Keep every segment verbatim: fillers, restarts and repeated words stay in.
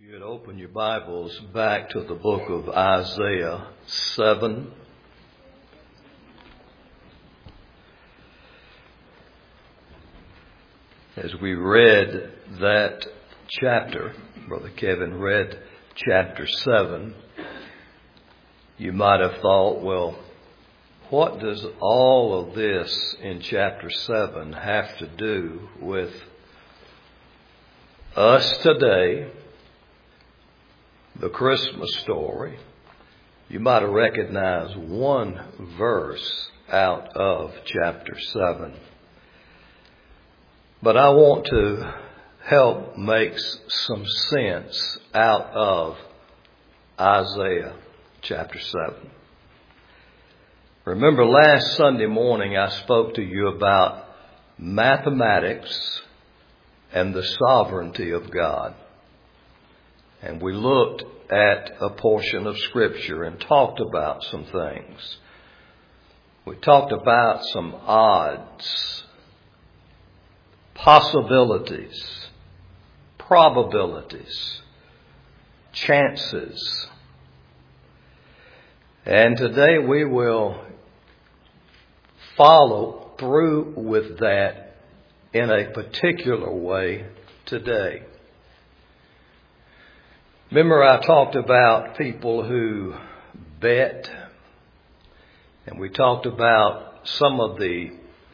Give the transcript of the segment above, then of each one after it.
You would open your Bibles back to the book of Isaiah seven. As we read that chapter, Brother Kevin read chapter seven, you might have thought, well, what does all of this in chapter seven have to do with us today? The Christmas story. You might have recognized one verse out of chapter seven. But I want to help make some sense out of Isaiah chapter seven. Remember last Sunday morning I spoke to you about mathematics and the sovereignty of God. And we looked at a portion of Scripture and talked about some things. We talked about some odds, possibilities, probabilities, chances. And today we will follow through with that in a particular way today. Remember, I talked about people who bet, and we talked about some of the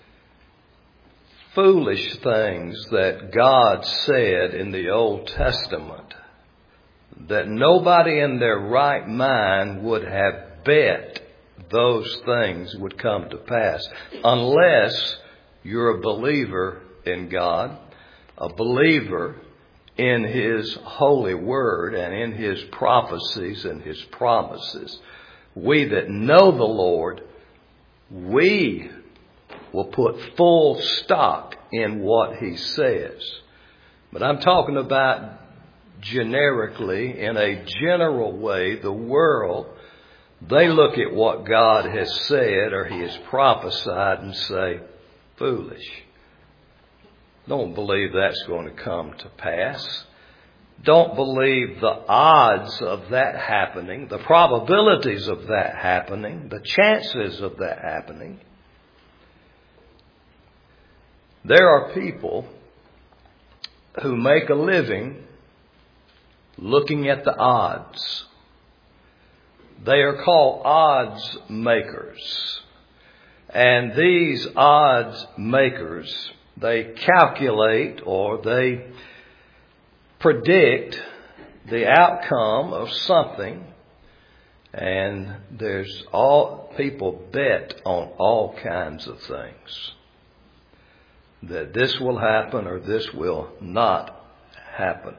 foolish things that God said in the Old Testament that nobody in their right mind would have bet those things would come to pass unless you're a believer in God, a believer in His holy word and in His prophecies and His promises. We that know the Lord, we will put full stock in what He says. But I'm talking about generically, in a general way, the world, they look at what God has said or He has prophesied and say, foolish. Don't believe that's going to come to pass. Don't believe the odds of that happening, the probabilities of that happening, the chances of that happening. There are people who make a living looking at the odds. They are called odds makers. And these odds makers, they calculate or they predict the outcome of something. And there's all, people bet on all kinds of things. That this will happen or this will not happen.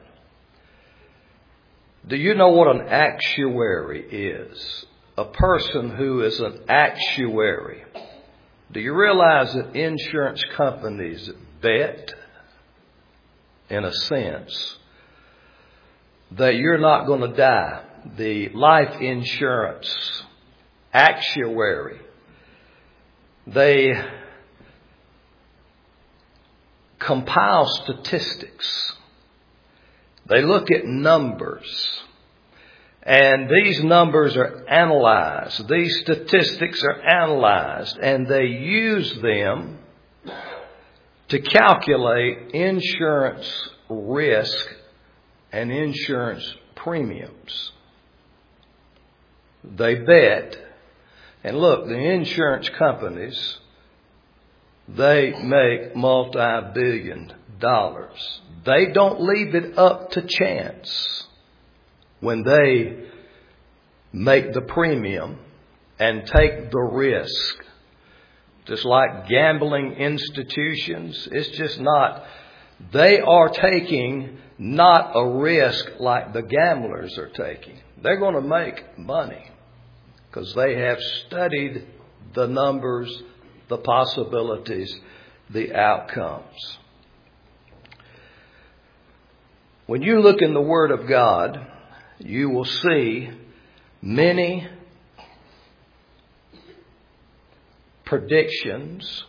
Do you know what an actuary is? A person who is an actuary. Do you realize that insurance companies bet, in a sense, that you're not going to die? The life insurance actuary, they compile statistics. They look at numbers. And these numbers are analyzed. These statistics are analyzed. And they use them to calculate insurance risk and insurance premiums. They bet. And look, the insurance companies, they make multi-billion dollars. They don't leave it up to chance when they make the premium and take the risk. Just like gambling institutions, it's just not, they are taking not a risk like the gamblers are taking. They're going to make money because they have studied the numbers, the possibilities, the outcomes. When you look in the Word of God, you will see many predictions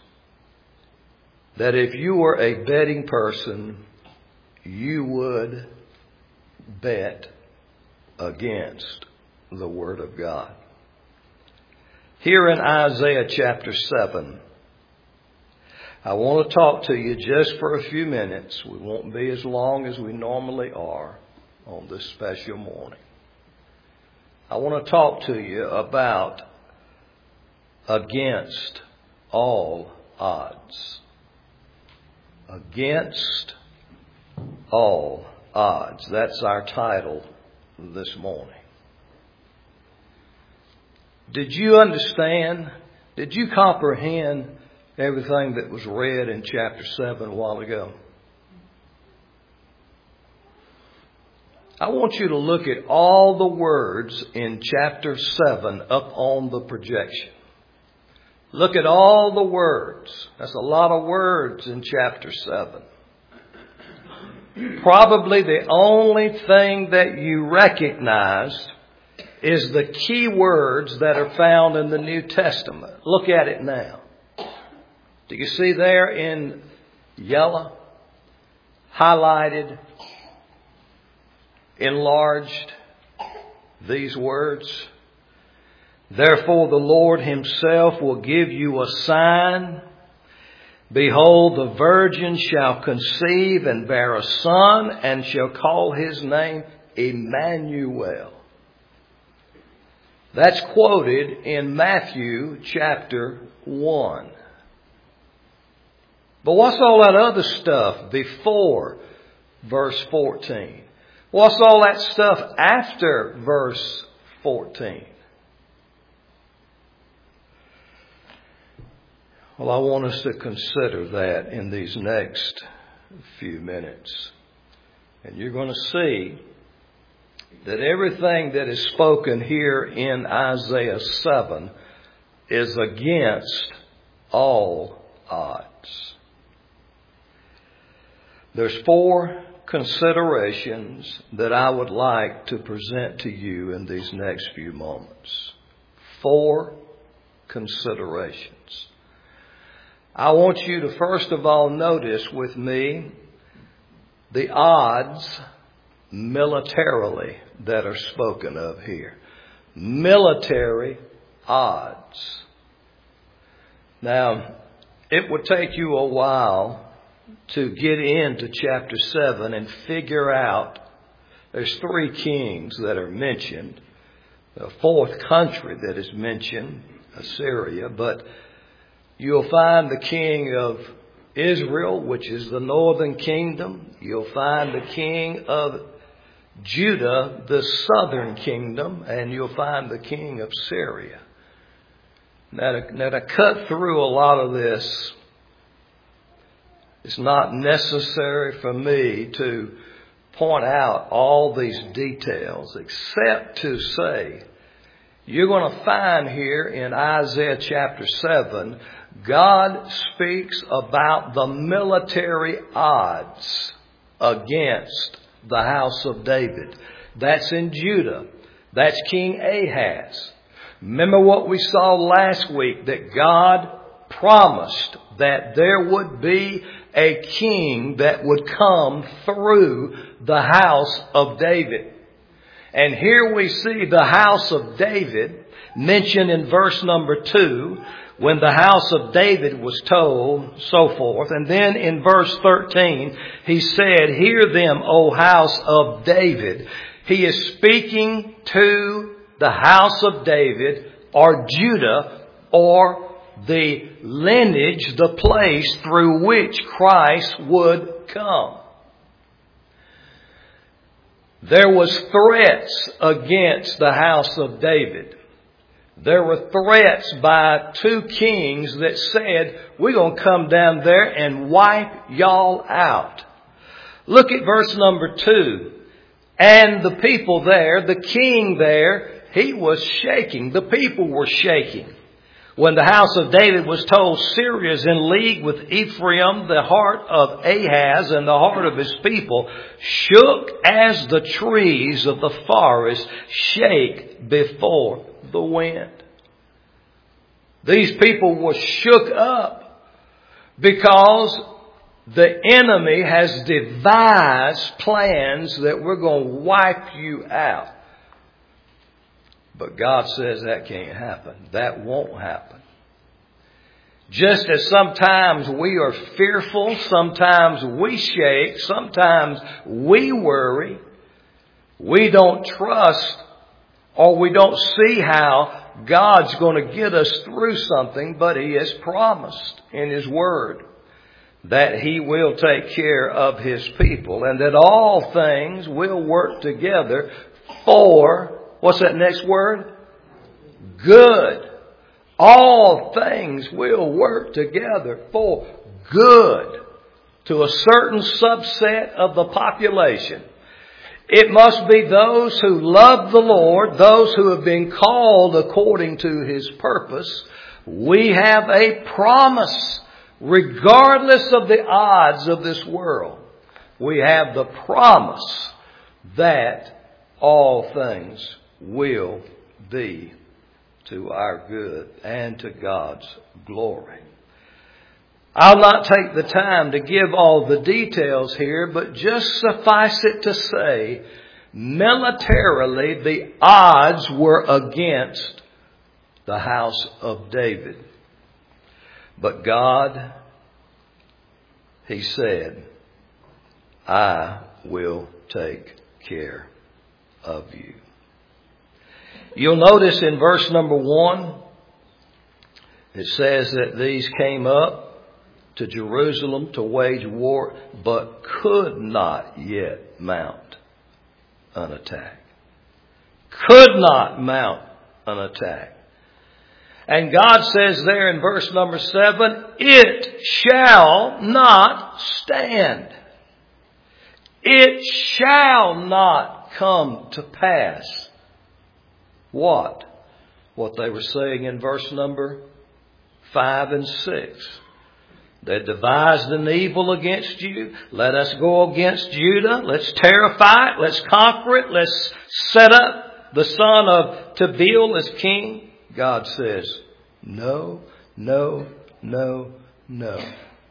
that if you were a betting person, you would bet against the Word of God. Here in Isaiah chapter seven, I want to talk to you just for a few minutes. We won't be as long as we normally are on this special morning. I want to talk to you about against all odds. Against all odds. That's our title this morning. Did you understand? Did you comprehend everything that was read in chapter seven a while ago? I want you to look at all the words in chapter seven up on the projection. Look at all the words. That's a lot of words in chapter seven. Probably the only thing that you recognize is the key words that are found in the New Testament. Look at it now. Do you see there in yellow, highlighted, enlarged, these words? Therefore the Lord himself will give you a sign. Behold, the virgin shall conceive and bear a son, and shall call his name Emmanuel. That's quoted in Matthew chapter one. But what's all that other stuff before verse fourteen? What's all that stuff after verse fourteen? Well, I want us to consider that in these next few minutes. And you're going to see that everything that is spoken here in Isaiah seven is against all odds. There's four considerations that I would like to present to you in these next few moments. Four considerations. I want you to first of all notice with me the odds militarily that are spoken of here. Military odds. Now, it would take you a while to get into chapter seven and figure out there's three kings that are mentioned. The fourth country that is mentioned, Assyria, but you'll find the king of Israel, which is the northern kingdom. You'll find the king of Judah, the southern kingdom, and you'll find the king of Syria. Now to, now to cut through a lot of this, it's not necessary for me to point out all these details, except to say, you're going to find here in Isaiah chapter seven, God speaks about the military odds against the house of David. That's in Judah. That's King Ahaz. Remember what we saw last week, that God promised that there would be a king that would come through the house of David. And here we see the house of David mentioned in verse number two, when the house of David was told, so forth. And then in verse thirteen, he said, "Hear them, O house of David." He is speaking to the house of David, or Judah, or the lineage, the place through which Christ would come. There was threats against the house of David. There were threats by two kings that said, we're going to come down there and wipe y'all out. Look at verse number two. And the people there, the king there, he was shaking. The people were shaking. When the house of David was told, Syria is in league with Ephraim, the heart of Ahaz and the heart of his people shook as the trees of the forest shake before the wind. These people were shook up because the enemy has devised plans that we're going to wipe you out. But God says that can't happen. That won't happen. Just as sometimes we are fearful, sometimes we shake, sometimes we worry, we don't trust, or we don't see how God's going to get us through something, but He has promised in His Word that He will take care of His people and that all things will work together for, what's that next word? Good. All things will work together for good to a certain subset of the population. It must be those who love the Lord, those who have been called according to His purpose. We have a promise, regardless of the odds of this world. We have the promise that all things will be to our good and to God's glory. I'll not take the time to give all the details here, but just suffice it to say, militarily, the odds were against the house of David. But God, He said, I will take care of you. You'll notice in verse number one, it says that these came up to Jerusalem to wage war, but could not yet mount an attack. Could not mount an attack. And God says there in verse number seven, it shall not stand. It shall not come to pass. What? What they were saying in verse number five and six. They devised an evil against you. Let us go against Judah. Let's terrify it. Let's conquer it. Let's set up the son of Tabeel as king. God says, no, no, no, no.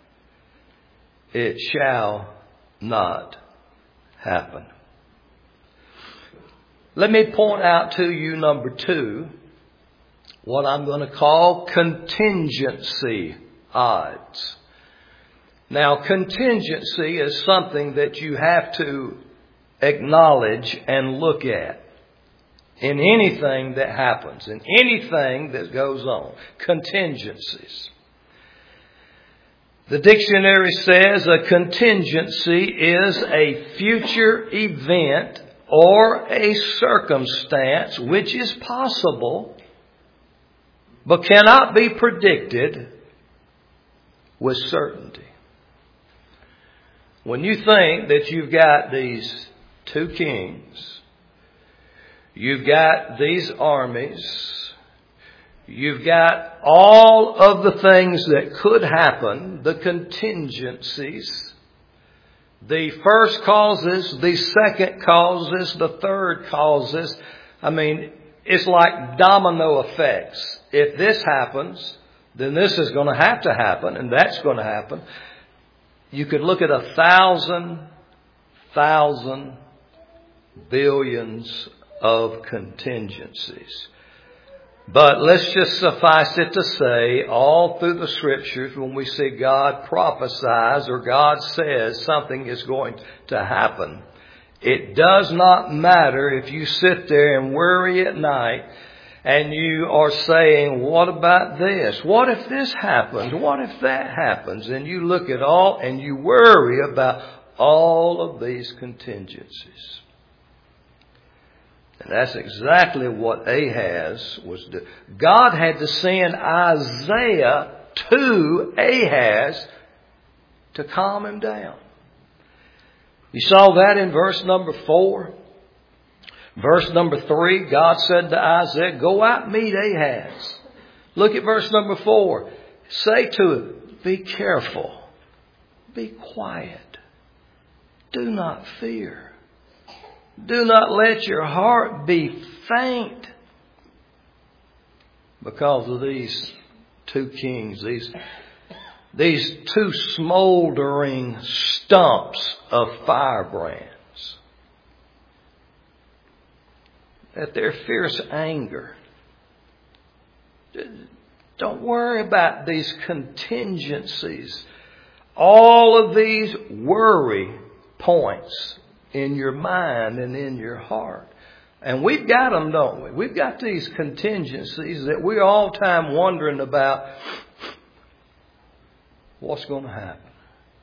It shall not happen. Let me point out to you, number two, what I'm going to call contingency odds. Now, contingency is something that you have to acknowledge and look at in anything that happens, in anything that goes on. Contingencies. The dictionary says a contingency is a future event or a circumstance which is possible but cannot be predicted with certainty. When you think that you've got these two kings, you've got these armies, you've got all of the things that could happen, the contingencies, the first causes, the second causes, the third causes. I mean, it's like domino effects. If this happens, then this is going to have to happen, and that's going to happen. You could look at a thousand, thousand, billions of contingencies. But let's just suffice it to say, all through the Scriptures, when we see God prophesies or God says something is going to happen, it does not matter if you sit there and worry at night and you are saying, what about this? What if this happens? What if that happens? And you look at all and you worry about all of these contingencies. And that's exactly what Ahaz was doing. God had to send Isaiah to Ahaz to calm him down. You saw that in verse number four. Verse number three, God said to Isaiah, go out and meet Ahaz. Look at verse number four. Say to him, be careful. Be quiet. Do not fear. Do not let your heart be faint because of these two kings, these these two smoldering stumps of firebrands. At their fierce anger. Don't worry about these contingencies. All of these worry points in your mind and in your heart. And we've got them, don't we? We've got these contingencies that we're all the time wondering about what's going to happen.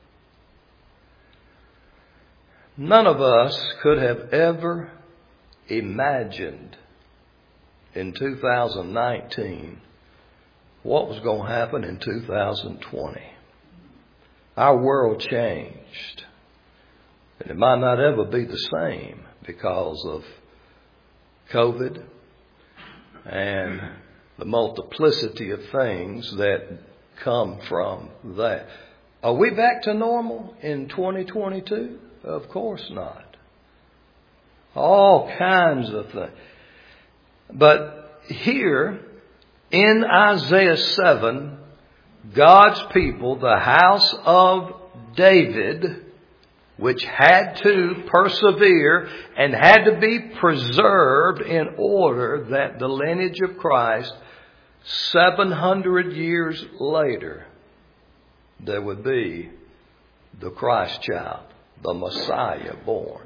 None of us could have ever imagined in two thousand nineteen what was going to happen in two thousand twenty. Our world changed. And it might not ever be the same because of COVID and the multiplicity of things that come from that. Are we back to normal in twenty twenty-two? Of course not. All kinds of things. But here in Isaiah seven, God's people, the house of David, which had to persevere and had to be preserved in order that the lineage of Christ, seven hundred years later, there would be the Christ child, the Messiah born.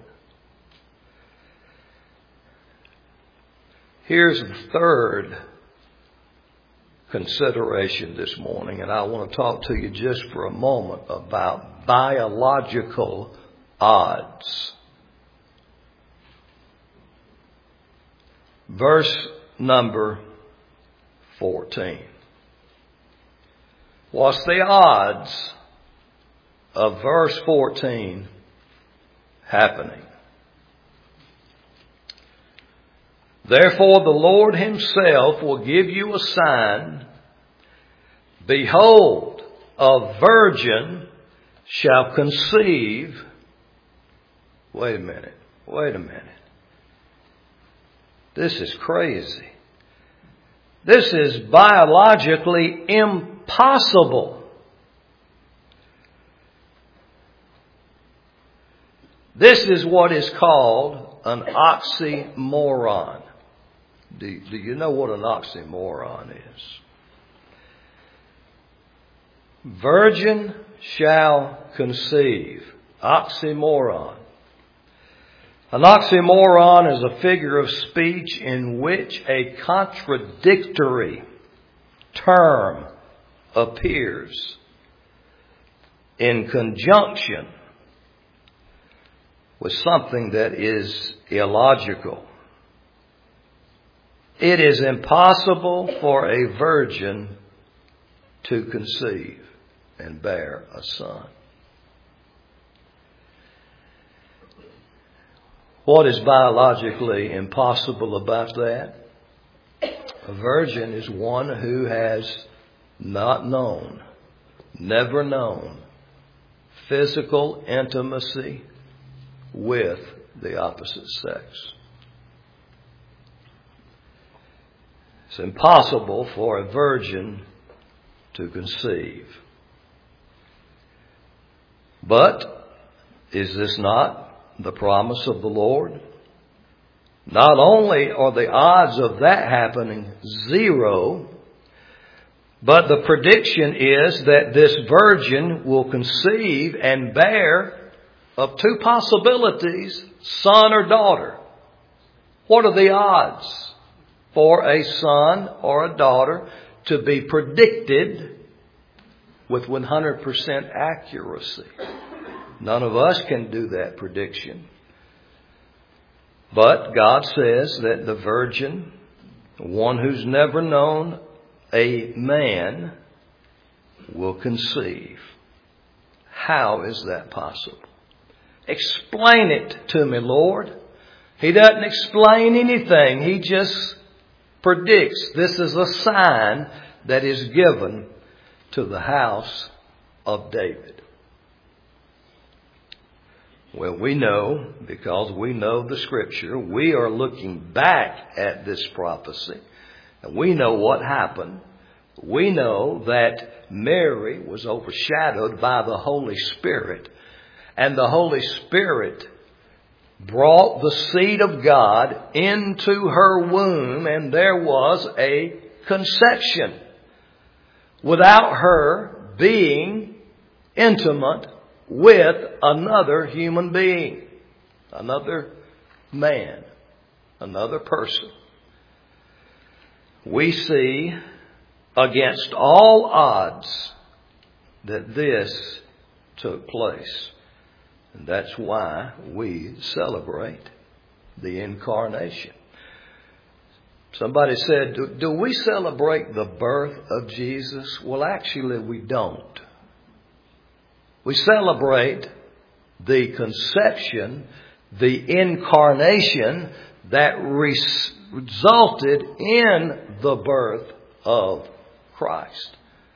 Here's the third consideration this morning, and I want to talk to you just for a moment about biological odds. Verse number fourteen. What's the odds of verse fourteen happening? Therefore the Lord himself will give you a sign. Behold, a virgin shall conceive. Wait a minute. Wait a minute. This is crazy. This is biologically impossible. This is what is called an oxymoron. Do, do you know what an oxymoron is? Virgin shall conceive. Oxymoron. An oxymoron is a figure of speech in which a contradictory term appears in conjunction with something that is illogical. It is impossible for a virgin to conceive and bear a son. What is biologically impossible about that? A virgin is one who has not known, never known physical intimacy with the opposite sex. It's impossible for a virgin to conceive. But is this not the promise of the Lord? Not only are the odds of that happening zero, but the prediction is that this virgin will conceive and bear of two possibilities, son or daughter. What are the odds for a son or a daughter to be predicted with one hundred percent accuracy? None of us can do that prediction. But God says that the virgin, one who's never known a man, will conceive. How is that possible? Explain it to me, Lord. He doesn't explain anything. He just predicts. This is a sign that is given to the house of David. Well, we know, because we know the Scripture, we are looking back at this prophecy. And we know what happened we know that Mary was overshadowed by the Holy Spirit, and the Holy Spirit brought the seed of God into her womb, and there was a conception without her being intimate with another human being, another man, another person. We see against all odds that this took place. And that's why we celebrate the incarnation. Somebody said, do, do we celebrate the birth of Jesus? Well, actually, we don't. We celebrate the conception, the incarnation that res- resulted in the birth of Christ.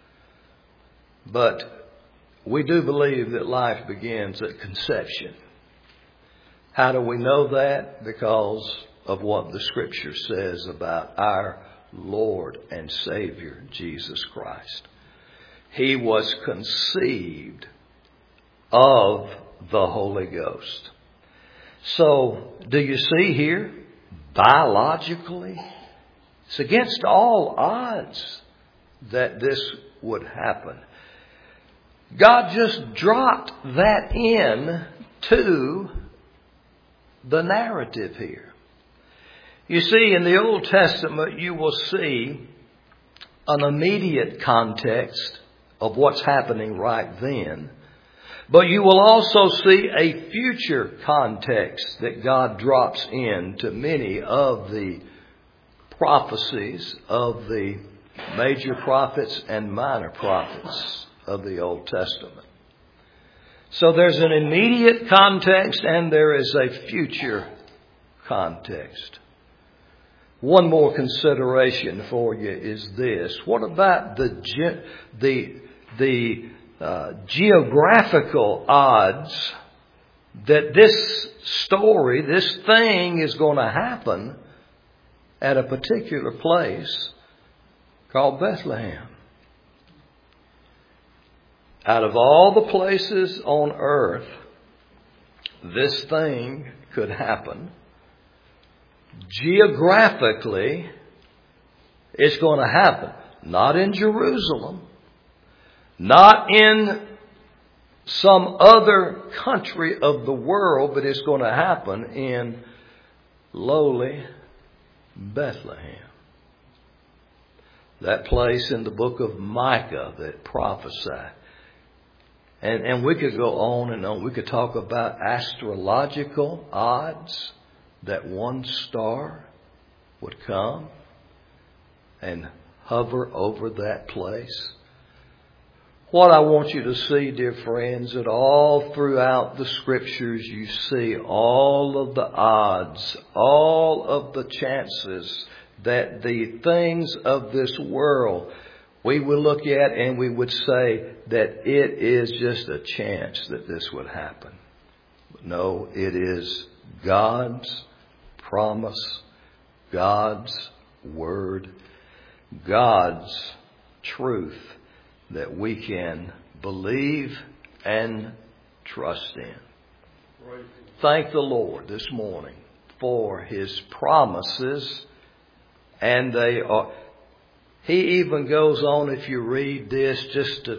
But we do believe that life begins at conception. How do we know that? Because of what the Scripture says about our Lord and Savior, Jesus Christ. He was conceived of the Holy Ghost. So, do you see here? Biologically, it's against all odds that this would happen. God just dropped that in to the narrative here. You see, in the Old Testament, you will see an immediate context of what's happening right then. But you will also see a future context that God drops in to many of the prophecies of the major prophets and minor prophets of the Old Testament. So there's an immediate context and there is a future context. One more consideration for you is this. What about the ge- the the uh, geographical odds that this story, this thing is going to happen at a particular place called Bethlehem? Out of all the places on earth this thing could happen, geographically it's going to happen. Not in Jerusalem, not in some other country of the world, but it's going to happen in lowly Bethlehem. That place in the book of Micah that prophesied. And, and we could go on and on. We could talk about astrological odds that one star would come and hover over that place. What I want you to see, dear friends, that all throughout the Scriptures you see all of the odds, all of the chances that the things of this world we will look at and we would say that it is just a chance that this would happen. No, it is God's promise, God's word, God's truth that we can believe and trust in. Right. Thank the Lord this morning for His promises, and they are. He even goes on, if you read this, just to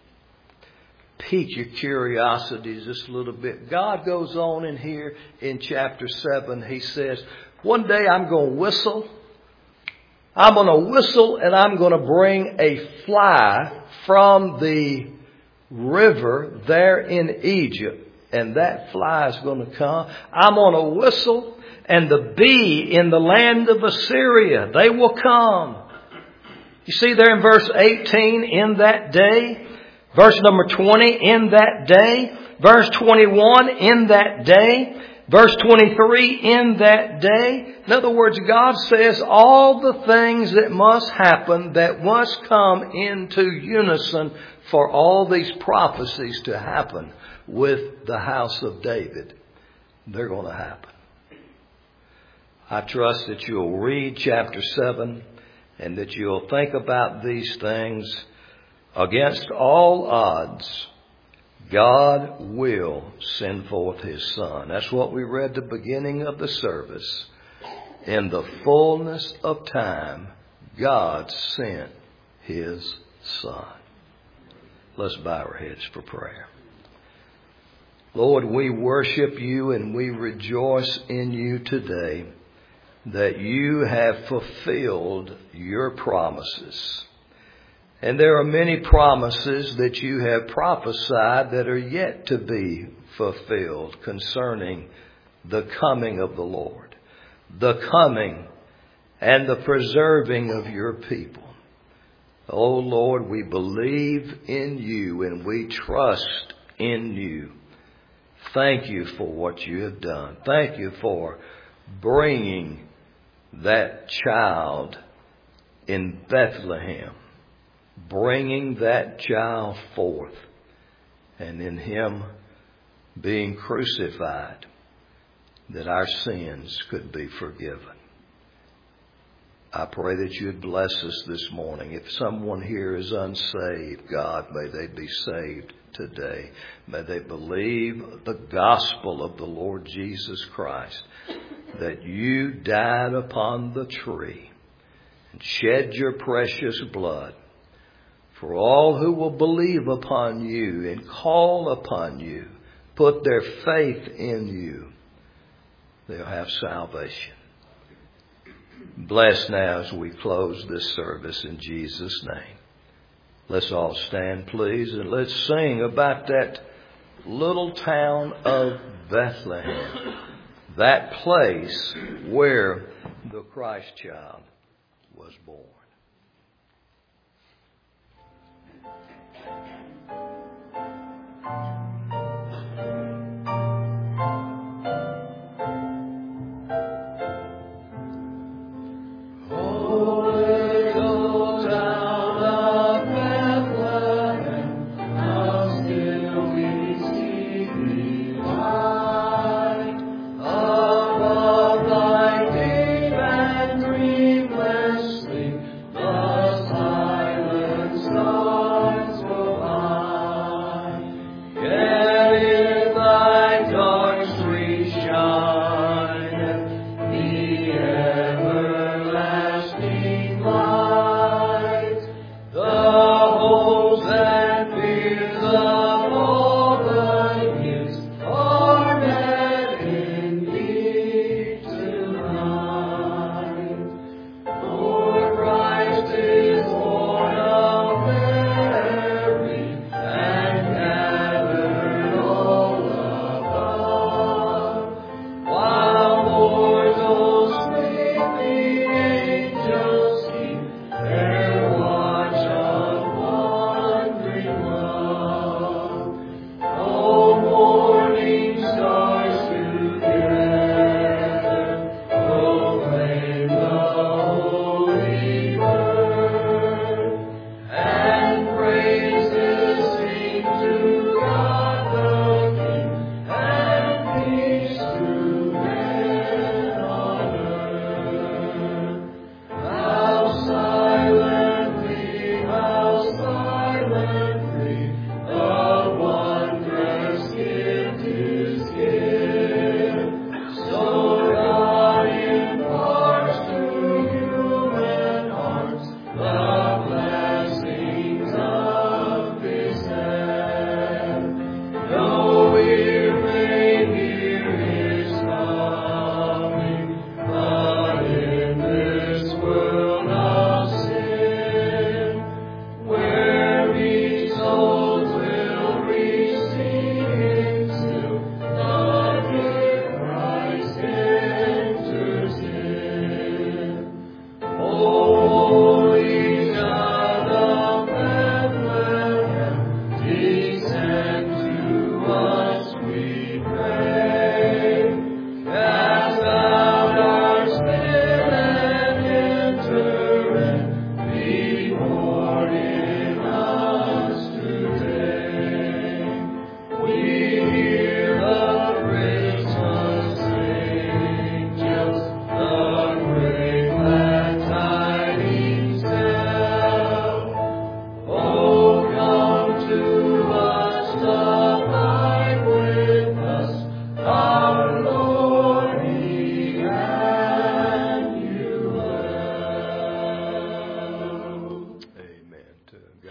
pique your curiosity just a little bit. God goes on in here in chapter seven. He says, one day I'm going to whistle. I'm going to whistle and I'm going to bring a fly from the river there in Egypt. And that fly is going to come. I'm going to whistle and the bee in the land of Assyria, they will come. You see there in verse eighteen, in that day. Verse number twenty, in that day. Verse twenty-one, in that day. Verse twenty-three, in that day. In other words, God says all the things that must happen, that must come into unison for all these prophecies to happen with the house of David. They're going to happen. I trust that you'll read chapter seven and that you'll think about these things. Against all odds, God will send forth His Son. That's what we read at the beginning of the service. In the fullness of time, God sent His Son. Let's bow our heads for prayer. Lord, we worship You and we rejoice in You today that You have fulfilled Your promises. And there are many promises that You have prophesied that are yet to be fulfilled concerning the coming of the Lord, the coming and the preserving of Your people. Oh Lord, we believe in You and we trust in You. Thank You for what You have done. Thank You for bringing that child in Bethlehem, bringing that child forth, and in Him being crucified, that our sins could be forgiven. I pray that You'd bless us this morning. If someone here is unsaved, God, may they be saved today. May they believe the gospel of the Lord Jesus Christ, that You died upon the tree and shed Your precious blood for all who will believe upon You and call upon You, put their faith in You. They'll have salvation. Bless now as we close this service in Jesus' name. Let's all stand, please, and let's sing about that little town of Bethlehem, that place where the Christ child was born. Yeah.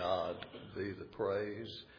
God be the praise.